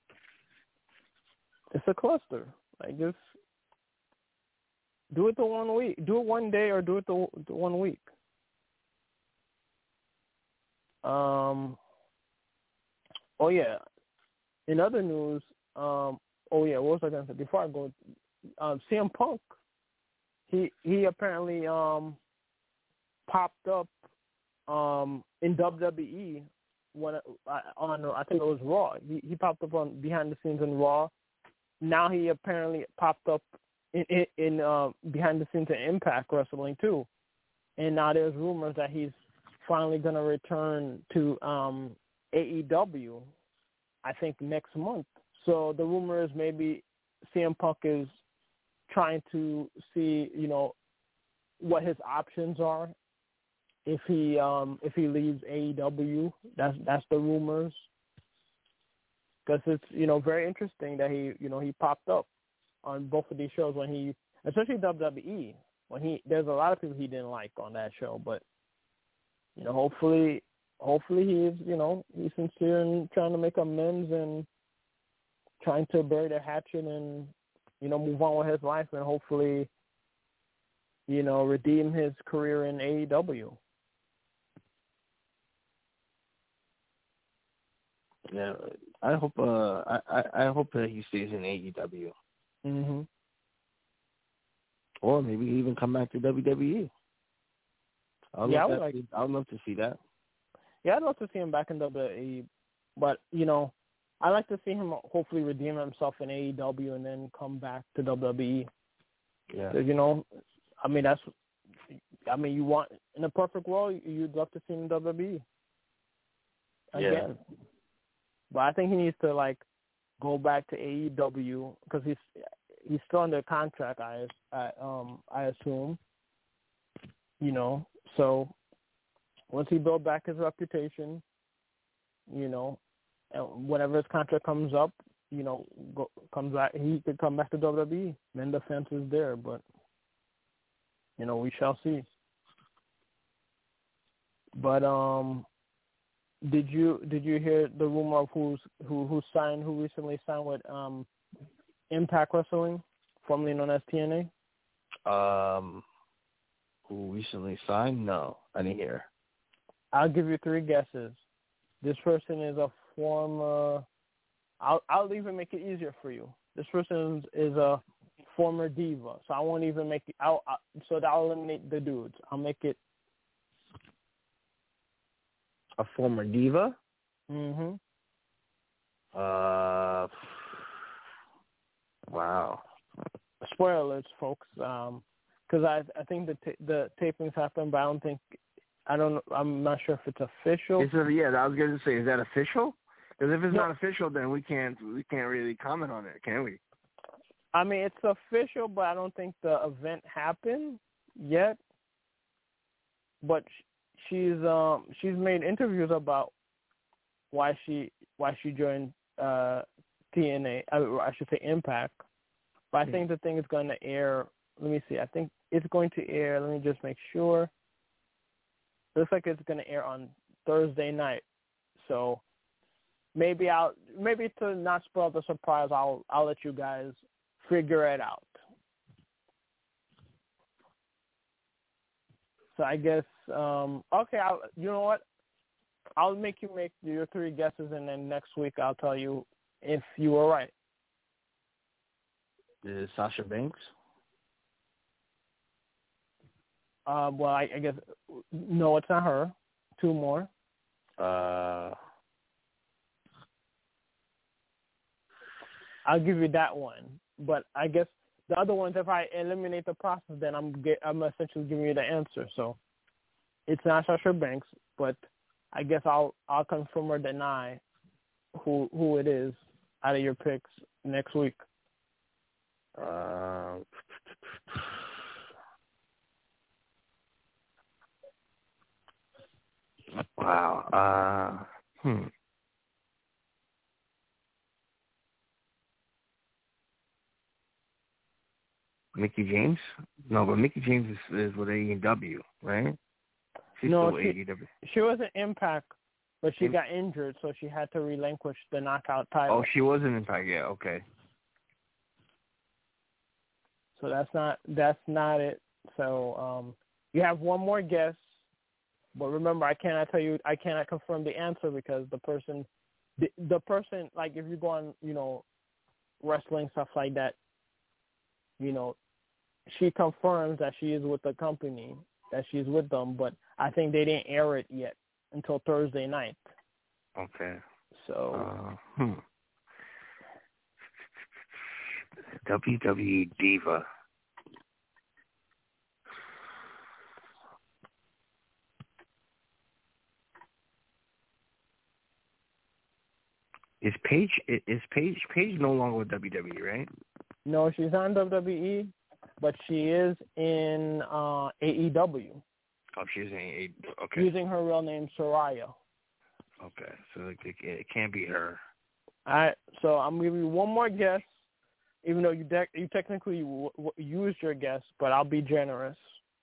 it's a cluster. Like just do it the 1 week, do it one day, or do it the 1 week. Oh yeah, in other news, what was I going to say? Before I go, CM Punk, he apparently popped up in WWE on I think it was Raw. He popped up on behind the scenes in Raw. Now he apparently popped up in behind the scenes in Impact Wrestling too. And now there's rumors that he's finally going to return to AEW, I think next month. So the rumor is maybe CM Punk is trying to see, what his options are if he leaves AEW. That's the rumors. Because it's very interesting that he popped up on both of these shows especially WWE. There's a lot of people he didn't like on that show, but hopefully he's he's sincere in trying to make amends and trying to bury the hatchet and move on with his life and hopefully redeem his career in AEW. Yeah, I hope I hope that he stays in AEW. Mhm. Or maybe even come back to WWE. I'd love to see that. Yeah, I'd love to see him back in WWE, but I'd like to see him hopefully redeem himself in AEW and then come back to WWE. Yeah. So, you want in a perfect world, you'd love to see him in WWE again. Yeah. But I think he needs to go back to AEW because he's still under contract. I assume. So once he builds back his reputation, and whenever his contract comes up, comes back, he could come back to WWE. Then the fence is there, but we shall see. But did you hear the rumor of who recently signed with Impact Wrestling, formerly known as TNA? Who recently signed? No, I didn't hear. I'll give you 3 guesses. This person is a former. I'll even make it easier for you. This person is a former diva, so I won't even make it. So that'll eliminate the dudes. I'll make it. A former diva? Mhm. Wow. Spoilers, folks. Because I think the tapings happened, but I'm not sure if it's official. I was going to say, is that official? Because if it's not official, then we can't really comment on it, can we? I mean, it's official, but I don't think the event happened yet. But she's made interviews about why she joined TNA. I should say Impact. But I think the thing is going to air. Let me see. I think it's going to air. Let me just make sure. Looks like it's going to air on Thursday night. So maybe to not spoil the surprise, I'll let you guys figure it out. So I guess okay. You know what? I'll make you make your 3 guesses, and then next week I'll tell you if you were right. Is Sasha Banks? Well, I guess no, it's not her. 2 more. I'll give you that one, but I guess the other ones, if I eliminate the process, then I'm essentially giving you the answer. So it's not Sasha Banks, but I guess I'll confirm or deny who it is out of your picks next week. Wow. Mickie James? No, but Mickie James is with AEW, right? She's still with AEW. She was an Impact, but she got injured, so she had to relinquish the Knockout title. Oh, she was an Impact, yeah, okay. So that's not it. So you have one more guess, but remember, I cannot confirm the answer because the person the person, like if you go on, wrestling stuff like that, she confirms that she is with the company, that she's with them, but I think they didn't air it yet until Thursday night. Okay. So. WWE Diva. Is Paige no longer with WWE, right? No, she's on WWE, but she is in AEW. Oh, she's in AEW. Okay. Using her real name, Soraya. Okay, so it can't be her. All right, so I'm giving you one more guess, even though you technically used your guess, but I'll be generous.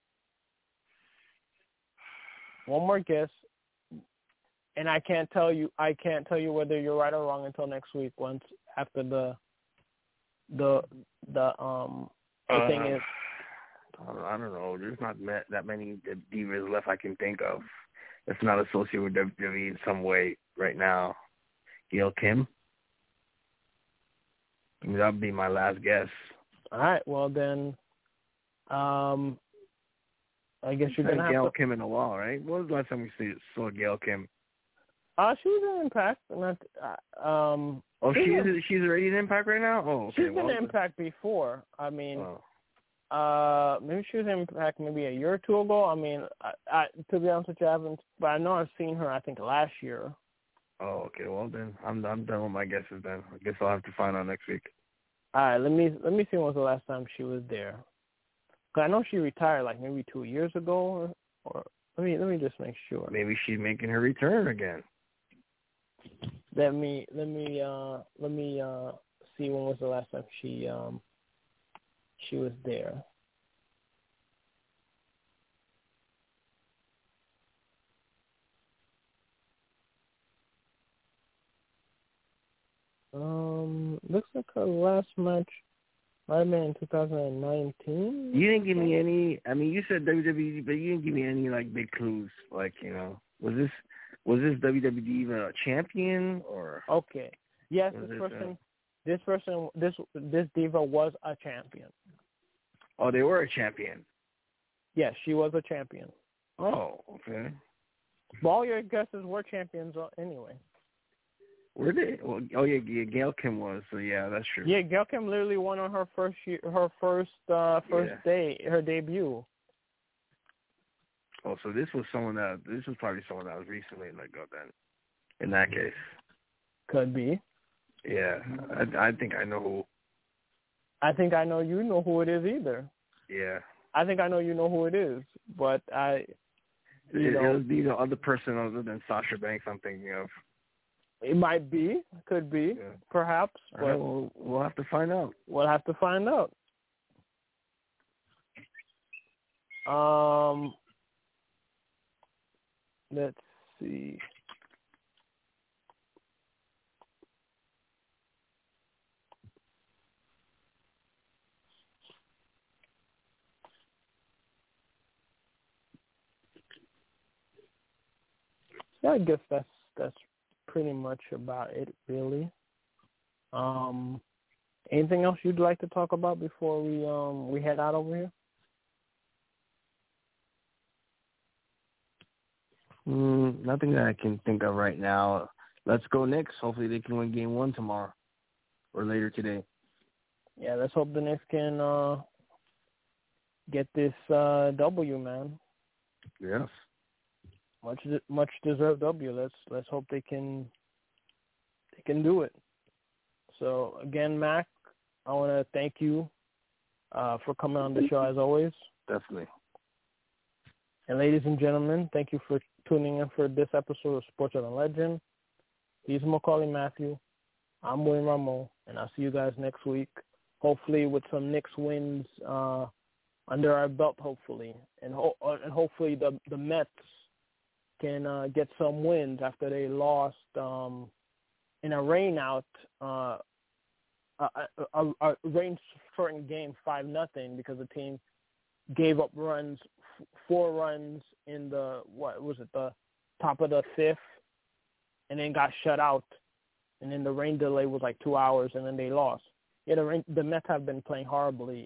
One more guess, and I can't tell you whether you're right or wrong until next week. Once after the thing is. I don't know. There's not that many divas left I can think of. It's not associated with WWE in some way right now. Gail Kim? I mean, that would be my last guess. All right. Well, then, I guess you're going to have Gail Kim in a while, right? When was the last time we saw Gail Kim? She was in Impact. She's already in Impact right now? Oh, okay. She's been in Impact before. I mean, maybe she was in Impact maybe a year or two ago. I mean, I to be honest with you, I haven't, but I know I've seen her, I think, last year. Oh, okay. Well, then I'm done with my guesses. Then I guess I'll have to find out next week. All right. Let me see when was the last time she was there. Cause I know she retired like maybe 2 years ago, or let me just make sure. Maybe she's making her return again. Let me see when was the last time she was there. Looks like her last match might have been in 2019. You didn't give me any. I mean, you said WWE, but you didn't give me any like big clues. Like, was this WWE even a champion or? Okay. Yes, this diva was a champion. Oh, they were a champion. Yes, she was a champion. Oh, okay. But all your guesses were champions anyway. Were they? Well, oh yeah, Gail Kim was. So yeah, that's true. Yeah, Gail Kim literally won on her first day, her debut. Oh, so this was probably someone that was recently let go then. In that case. Could be. Yeah, I think I know who. I think I know you know who it is either. Yeah. I think I know you know who it is, but it would be the other person other than Sasha Banks I'm thinking of. It might be, could be, perhaps. But right, we'll have to find out. We'll have to find out. Let's see. Yeah, I guess that's pretty much about it, really. Anything else you'd like to talk about before we head out over here? Nothing that I can think of right now. Let's go Knicks. Hopefully they can win Game 1 tomorrow or later today. Yeah, let's hope the Knicks can get this W, man. Yes. Much deserved W. Let's hope they can do it. So again, Mac, I want to thank you for coming on the show as always. Definitely. And ladies and gentlemen, thank you for tuning in for this episode of Sports of the Legend. He's Macaulay Matthew. I'm William Rameau, and I'll see you guys next week. Hopefully with some Knicks wins under our belt, hopefully, and hopefully the Mets can get some wins after they lost in a rainout, a rain-shortened game 5-0 because the team gave up runs, 4 runs in the top of the 5th, and then got shut out and then the rain delay was like 2 hours, and then they lost. Yeah, the Mets have been playing horribly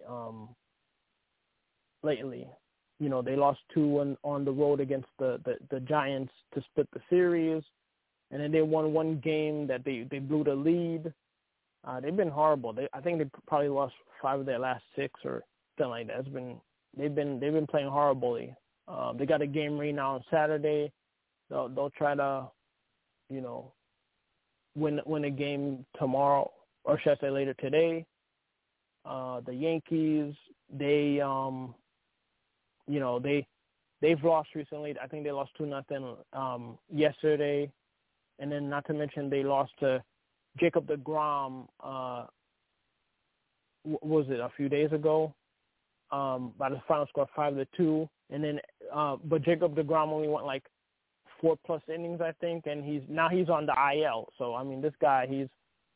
lately. You know, they lost 2 on the road against the Giants to split the series, and then they won 1 game that they blew the lead. They've been horrible. I think they probably lost 5 of their last 6 or something like that. They've been playing horribly. They got a game right now on Saturday. They'll try to, you know, win a game tomorrow, or should I say later today. The Yankees, they've lost recently. I think they lost 2-0 yesterday, and then not to mention they lost to Jacob deGrom. What was it, a few days ago? By the final score 5-2, and then but Jacob deGrom only went like 4+ innings, I think, and he's on the IL. So I mean, this guy, he's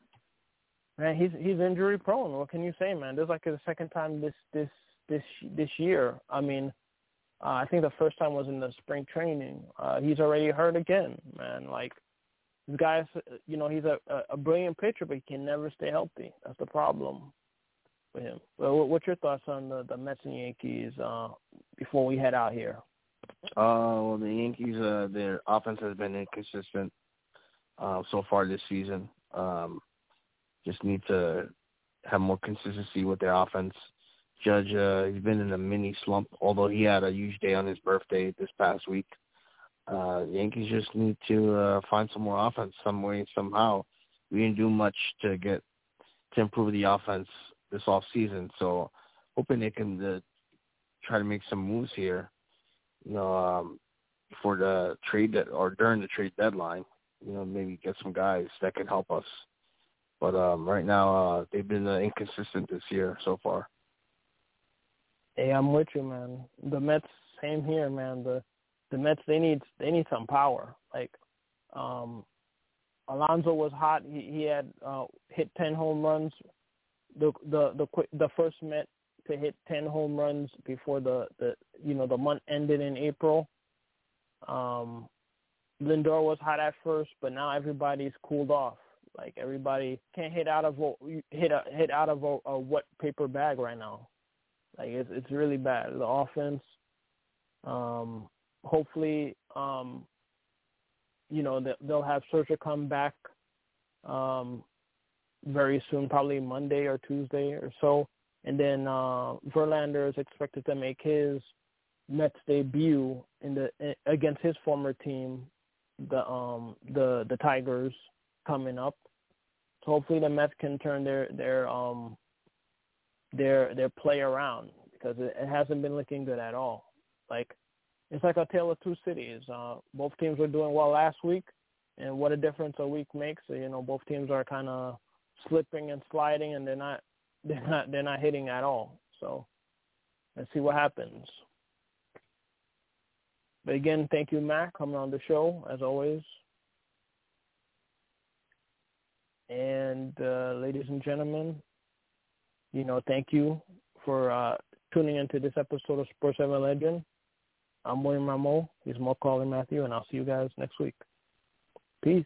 injury prone. What can you say, man? This is like the second time this year. I mean, I think the first time was in the spring training. He's already hurt again, man. Like, this guy's, you know, he's a brilliant pitcher, but he can never stay healthy. That's the problem with him. Well, what's your thoughts on the Mets and Yankees before we head out here? Well, the Yankees, their offense has been inconsistent so far this season. Just need to have more consistency with their offense. Judge, he's been in a mini slump, although he had a huge day on his birthday this past week. The Yankees just need to find some more offense some way, somehow. We didn't do much to improve the offense this off season, so hoping they can try to make some moves here, you know, for the trade or during the trade deadline. You know, maybe get some guys that can help us. But right now, they've been inconsistent this year so far. Hey, I'm with you, man. The Mets, same here, man. The Mets, they need some power. Like, Alonso was hot. He had hit 10 home runs. The first Met to hit 10 home runs before the month ended in April. Lindor was hot at first, but now everybody's cooled off. Like, everybody can't hit out of a wet paper bag right now. Like, it's really bad. The offense, hopefully, they'll have Scherzer come back very soon, probably Monday or Tuesday or so. And then Verlander is expected to make his Mets debut against his former team, the Tigers, coming up. So hopefully the Mets can turn their play around, because it hasn't been looking good at all. Like, it's like a tale of two cities. Both teams were doing well last week, and what a difference a week makes. So, you know, both teams are kind of slipping and sliding, and they're not hitting at all. So let's see what happens. But again, thank you, Mac, coming on the show as always. And ladies and gentlemen, you know, thank you for tuning into this episode of Sports 7 Legend. I'm William Rameau. He's Macaulay Matthew, and I'll see you guys next week. Peace.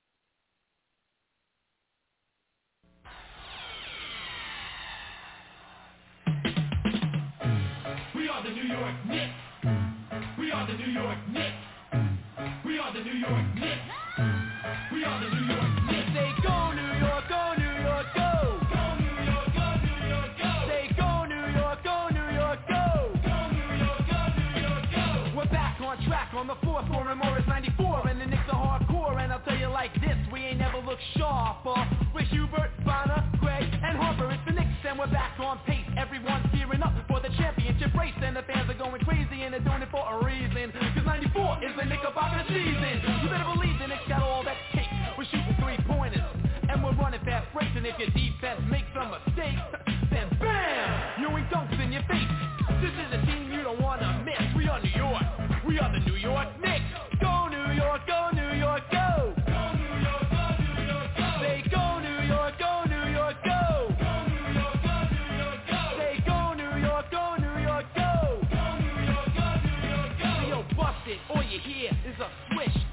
We are the New York Knicks. We are the New York Knicks. We are the New York Knicks. We are the New York Knicks. Say go New York, go New York, go. Go New York, go New York, go. Say go New York, go New York, go. Go New York, go New York, go. We're back on track on the fourth floor in Morris 94, and the Knicks are hardcore. And I'll tell you like this, we ain't never looked sharper. With Hubert, Bonner, Gray, and Harper, it's the Knicks, and we're back on pace. Everyone's gearing up for the championship race, and the fans are going crazy, and they're doing it for a reason. Cause 94 is the Knickerbocker season. You better believe the Knicks got all that cake. We're shooting three-pointers, and we're running fast breaks, and if your defense makes some mistakes, then bam, you ain't dunks in your face. This is a team you don't want to miss. We are New York. We are the New York Knicks. Go New York, go New York, go. Go New York, go New York, go. Say go New York, go New York, go. Go New York, go New York, go. Say go New York, go New York, go. Go New York, go New York, go. So yo, bust it. All you hear is a swish.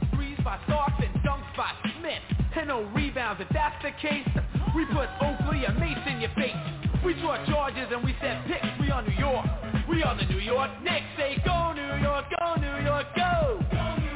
and no rebounds. If that's the case, we put Oakley and Mace in your face. We draw charges and we set picks. We are New York. We are the New York Knicks. Say go New York, go New York, go.